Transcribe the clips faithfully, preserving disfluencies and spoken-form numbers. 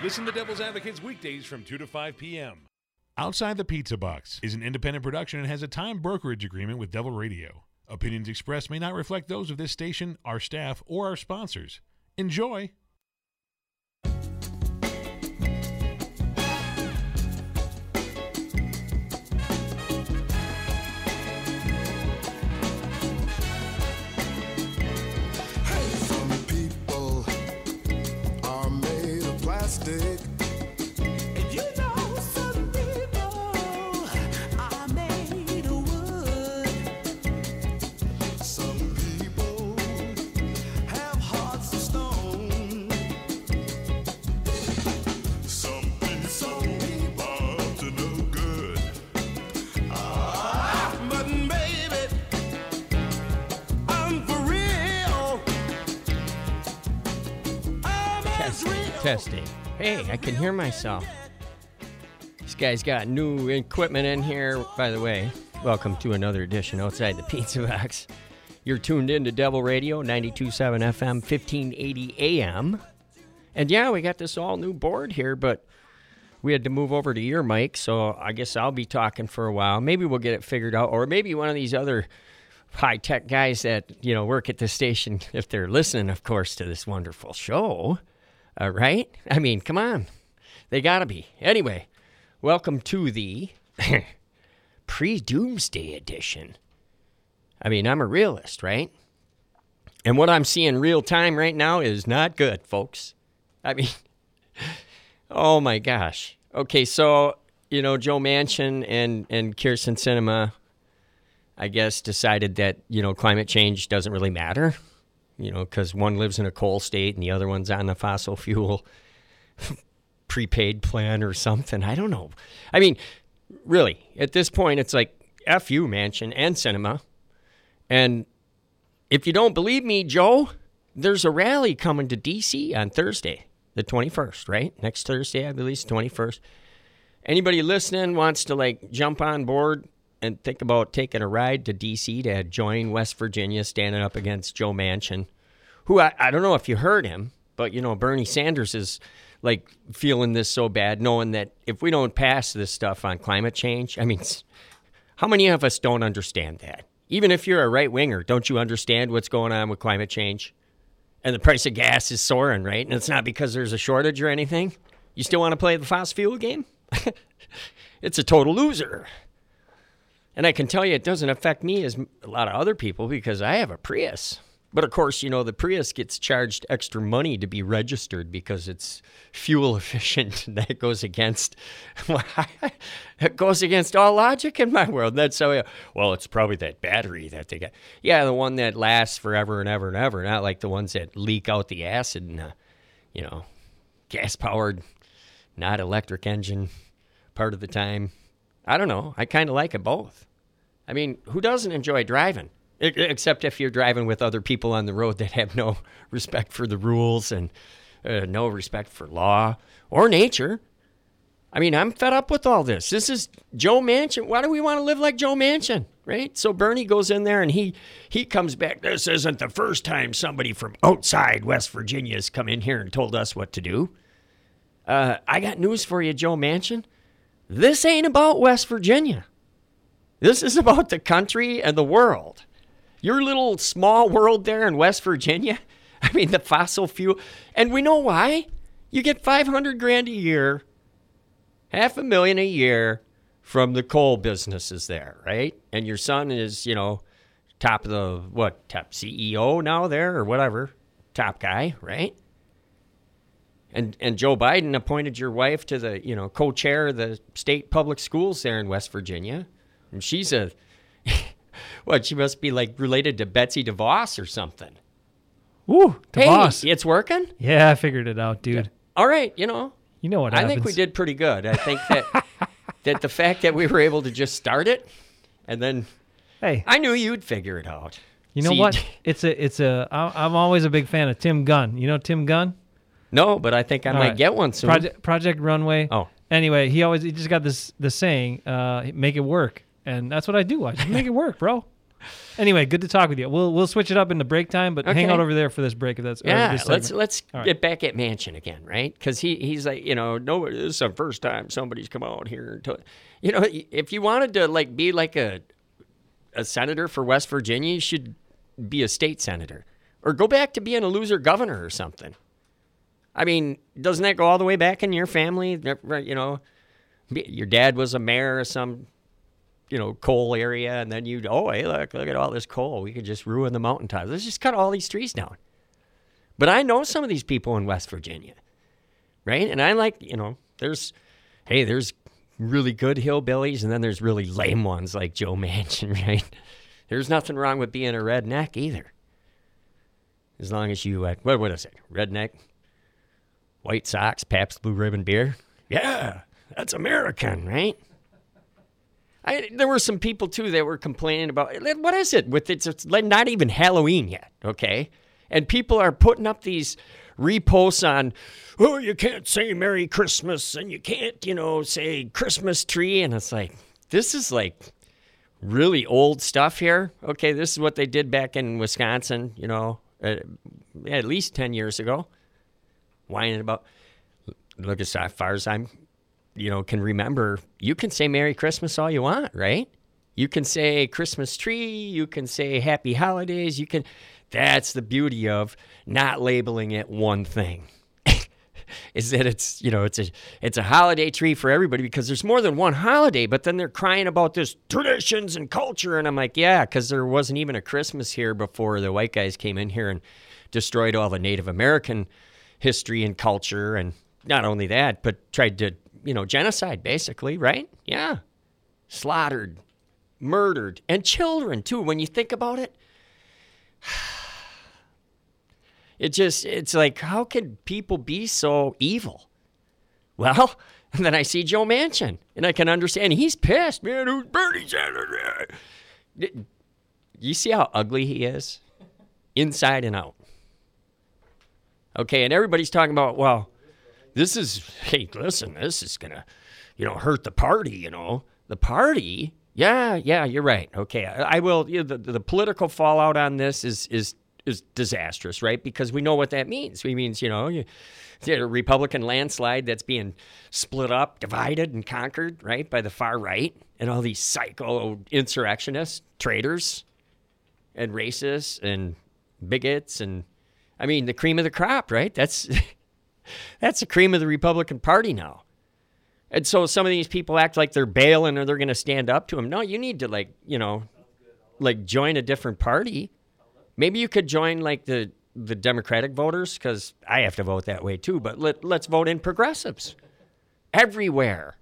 Listen to Devil's Advocates weekdays from two to five p.m. Outside the Pizza Box is an independent production and has a time brokerage agreement with Devil Radio. Opinions expressed may not reflect those of this station, our staff, or our sponsors. Enjoy! Testing. Hey, I can hear myself. This guy's got new equipment in here. By the way, welcome to another edition Outside the Pizza Box. You're tuned in to Devil Radio, ninety-two point seven F M, fifteen eighty A M. And yeah, we got this all new board here, but we had to move over to your mic, so I guess I'll be talking for a while. Maybe we'll get it figured out, or maybe one of these other high-tech guys that, you know, work at the station, if they're listening, of course, to this wonderful show. All right? I mean, come on. They gotta be. Anyway, welcome to the pre-Doomsday edition. I mean, I'm a realist, right? And what I'm seeing real time right now is not good, folks. I mean, oh my gosh. Okay, so, you know, Joe Manchin and, and Kyrsten Sinema, I guess, decided that, you know, climate change doesn't really matter. You know, because one lives in a coal state and the other one's on the fossil fuel prepaid plan or something. I don't know. I mean, really, at this point, it's like, F you, Manchin and Sinema. And if you don't believe me, Joe, there's a rally coming to D C on Thursday, the twenty-first, right? Next Thursday, I believe, is the twenty-first. Anybody listening wants to, like, jump on board and think about taking a ride to D C to join West Virginia standing up against Joe Manchin, who I, I don't know if you heard him, but, you know, Bernie Sanders is, like, feeling this so bad, knowing that if we don't pass this stuff on climate change, I mean, how many of us don't understand that? Even if you're a right-winger, don't you understand what's going on with climate change? And the price of gas is soaring, right? And it's not because there's a shortage or anything. You still want to play the fossil fuel game? It's a total loser. And I can tell you it doesn't affect me as a lot of other people because I have a Prius. But, of course, you know, the Prius gets charged extra money to be registered because it's fuel efficient. And that goes against it goes against all logic in my world. That's so, well, it's probably that battery that they got. Yeah, the one that lasts forever and ever and ever, not like the ones that leak out the acid and, uh, you know, gas-powered, not electric engine part of the time. I don't know. I kind of like it both. I mean, who doesn't enjoy driving? Except if you're driving with other people on the road that have no respect for the rules and uh, no respect for law or nature. I mean, I'm fed up with all this. This is Joe Manchin. Why do we want to live like Joe Manchin, right? So Bernie goes in there and he he comes back. This isn't the first time somebody from outside West Virginia has come in here and told us what to do. Uh, I got news for you, Joe Manchin. This ain't about West Virginia. This is about the country and the world. Your little small world there in West Virginia, I mean, the fossil fuel. And we know why. You get five hundred grand a year, half a million a year from the coal businesses there, right? And your son is, you know, top of the, what, top C E O now there or whatever, top guy, right? And and Joe Biden appointed your wife to the, you know, co-chair of the state public schools there in West Virginia. And she's a, what, she must be like related to Betsy DeVos or something. Ooh, DeVos. Hey, it's working? Yeah, I figured it out, dude. Yeah. All right, you know. You know what I happens. think we did pretty good. I think that that the fact that we were able to just start it and then, hey, I knew you'd figure it out. You know See, what? It's a, it's a, I'm always a big fan of Tim Gunn. You know Tim Gunn? No, but I think I All might right. get one soon. Project, Project Runway. Oh. Anyway, he always, he just got this, the saying, uh, make it work. And that's what I do. I just make it work, bro. Anyway, good to talk with you. We'll we'll switch it up into break time, but Okay. hang out over there for this break if that's or Yeah, this let's segment. let's All right. get back at Manchin again, right? Because he he's like, you know, no, this is the first time somebody's come out here and told, you know, if you wanted to like be like a a senator for West Virginia, you should be a state senator or go back to being a loser governor or something. I mean, doesn't that go all the way back in your family? You know, your dad was a mayor of some, you know, coal area, and then you, oh, hey, look, look at all this coal. We could just ruin the mountaintops. Let's just cut all these trees down. But I know some of these people in West Virginia, right? And I like, you know, there's, hey, there's really good hillbillies, and then there's really lame ones like Joe Manchin, right? There's nothing wrong with being a redneck either. As long as you, uh, what, what is it? Redneck? White Sox, Pabst Blue Ribbon beer. Yeah, that's American, right? I, there were some people, too, that were complaining about, what is it with it? It's not even Halloween yet, okay? And people are putting up these reposts on, oh, you can't say Merry Christmas, and you can't, you know, say Christmas tree. And it's like, this is like really old stuff here. Okay, this is what they did back in Wisconsin, you know, uh, at least ten years ago. Whining about, look, as far as I'm, you know, can remember, you can say Merry Christmas all you want, right? You can say Christmas tree, you can say Happy Holidays, you can, that's the beauty of not labeling it one thing. Is that it's, you know, it's a it's a holiday tree for everybody because there's more than one holiday, but then they're crying about this traditions and culture, and I'm like, yeah, because there wasn't even a Christmas here before the white guys came in here and destroyed all the Native American history and culture, and not only that, but tried to, you know, genocide, basically, right? Yeah. Slaughtered, murdered, and children, too, when you think about it. It just, it's like, how could people be so evil? Well, and then I see Joe Manchin, and I can understand. He's pissed, man, who's Bernie Sanders? You see how ugly he is? Inside and out. Okay, and everybody's talking about, well, this is, hey, listen, this is going to, you know, hurt the party, you know. The party? Yeah, yeah, you're right. Okay, I, I will, you know, the, the political fallout on this is is is disastrous, right? Because we know what that means. It means, you know, you, you know, a Republican landslide that's being split up, divided, and conquered, right, by the far right and all these psycho insurrectionists, traitors, and racists, and bigots, and I mean, the cream of the crop, right? That's that's the cream of the Republican Party now. And so some of these people act like they're bailing or they're going to stand up to him. No, you need to, like, you know, like join a different party. Maybe you could join, like, the, the Democratic voters, because I have to vote that way, too. But let, let's vote in progressives everywhere.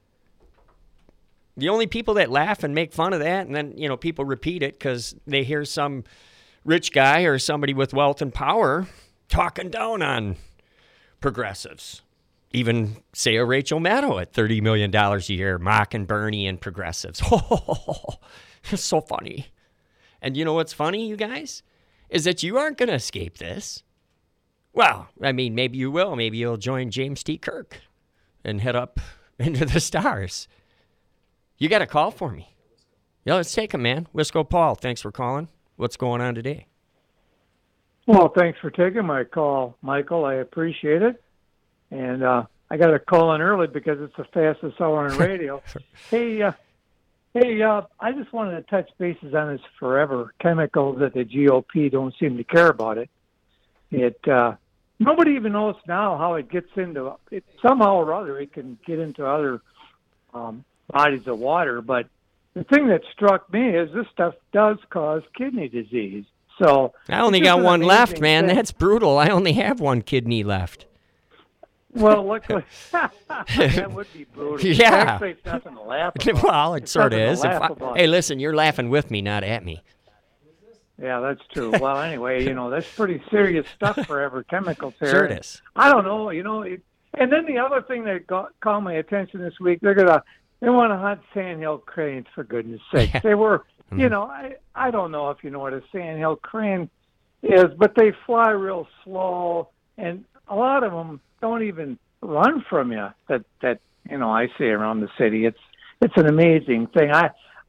The only people that laugh and make fun of that, and then, you know, people repeat it because they hear some rich guy or somebody with wealth and power talking down on progressives. Even, say, a Rachel Maddow at thirty million dollars a year, mocking Bernie and progressives. Oh, it's so funny. And you know what's funny, you guys? Is that you aren't going to escape this. Well, I mean, maybe you will. Maybe you'll join James T. Kirk and head up into the stars. You got a call for me. Yeah, let's take him, man. Wisco Paul, thanks for calling. What's going on today? Well, thanks for taking my call, Michael. I appreciate it. And uh, I got to call in early because it's the fastest hour on radio. hey, uh, hey, uh, I just wanted to touch bases on this forever chemicals that the G O P don't seem to care about it. It uh, nobody even knows now how it gets into it. Somehow or other, it can get into other um, bodies of water. But the thing that struck me is this stuff does cause kidney disease. So I only got one left, man. Thing. That's brutal. I only have one kidney left. Well, luckily, that would be brutal. Yeah. Actually, it's nothing to laugh about. Well, it it's sort of is. I, hey, listen, you're laughing with me, not at me. Yeah, that's true. Well, anyway, you know, that's pretty serious stuff for every chemicals here. Sure it is. I don't know, you know. It, and then the other thing that got, caught my attention this week, they're gonna they want to hunt sandhill cranes, for goodness sake. Yeah. They were, mm-hmm. you know, I I don't know if you know what a sandhill crane is, but they fly real slow, and a lot of them don't even run from you. That that you know I see around the city. It's it's an amazing thing. I I don't.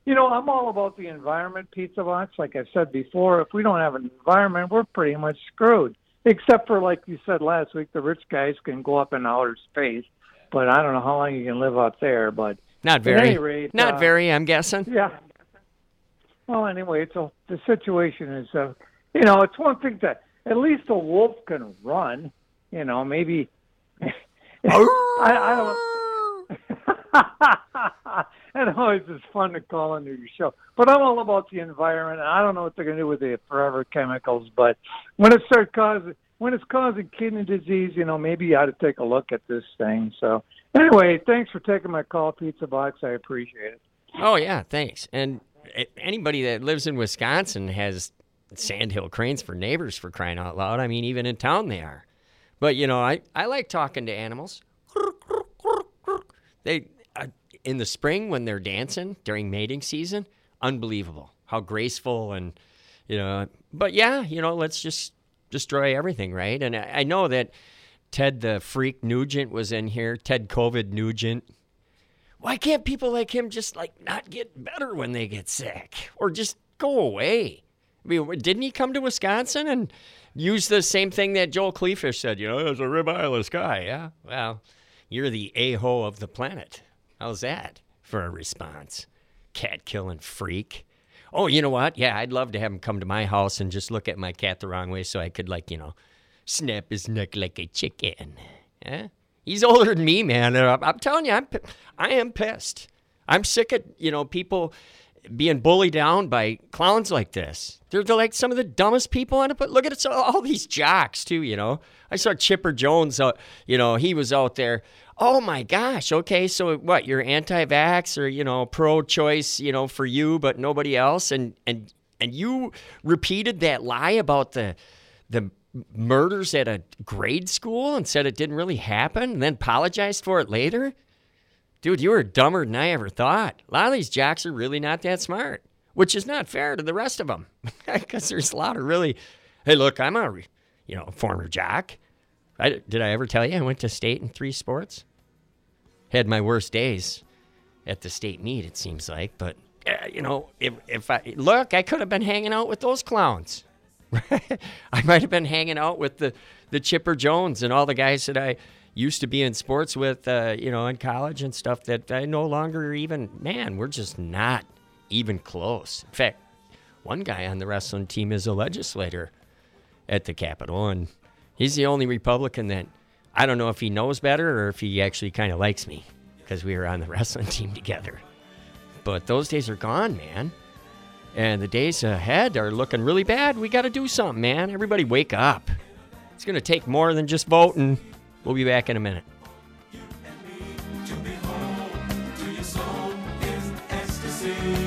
you know, I'm all about the environment, Pizza Box. Like I said before, if we don't have an environment, we're pretty much screwed. Except for, like you said last week, the rich guys can go up in outer space. But I don't know how long you can live out there. But not very. At any rate, not uh, very, I'm guessing. Yeah. Well, anyway, so the situation is, uh, you know, it's one thing that at least a wolf can run. You know, maybe. I, I don't. I know it's just fun to call into your show, but I'm all about the environment. And I don't know what they're going to do with the forever chemicals, but when it starts causing, when it's causing kidney disease, you know, maybe you ought to take a look at this thing. So, anyway, thanks for taking my call, Pizza Box. I appreciate it. Oh yeah, thanks. And anybody that lives in Wisconsin has sandhill cranes for neighbors, for crying out loud. I mean, even in town they are. But you know, I I like talking to animals. They. Uh, in the spring when they're dancing during mating season, unbelievable how graceful and, you know, but yeah, you know, let's just destroy everything, right? And I, I know that Ted the Freak Nugent was in here, Ted COVID Nugent. Why can't people like him just like not get better when they get sick or just go away? I mean, didn't he come to Wisconsin and use the same thing that Joel Kleefisch said, you know, there's a rib-eyeless guy, yeah? Well, you're the a-hole of the planet. How's that for a response? Cat-killing freak. Oh, you know what? Yeah, I'd love to have him come to my house and just look at my cat the wrong way so I could, like, you know, snap his neck like a chicken. Yeah? He's older than me, man. I'm, I'm telling you, I'm, I am pissed. I'm sick of, you know, people being bullied down by clowns like this. They're, they're like some of the dumbest people on it, but look at it, all these jocks, too, you know. I saw Chipper Jones, uh, you know, he was out there. Oh, my gosh. Okay, so what, you're anti-vax or, you know, pro-choice, you know, for you, but nobody else? And and and you repeated that lie about the the murders at a grade school and said it didn't really happen and then apologized for it later? Dude, you were dumber than I ever thought. A lot of these jocks are really not that smart, which is not fair to the rest of them because there's a lot of really, hey, look, I'm a, you know, former jock. I, did I ever tell you I went to state in three sports? Had my worst days at the state meet, it seems like. But, uh, you know, if, if I, look, I could have been hanging out with those clowns. I might have been hanging out with the, the Chipper Jones and all the guys that I used to be in sports with, uh, you know, in college and stuff that I no longer even, man, we're just not even close. In fact, one guy on the wrestling team is a legislator at the Capitol, and he's the only Republican that I don't know if he knows better or if he actually kind of likes me because we were on the wrestling team together. But those days are gone, man. And the days ahead are looking really bad. We got to do something, man. Everybody wake up. It's going to take more than just voting. We'll be back in a minute. You and me to be home to your soul is ecstasy.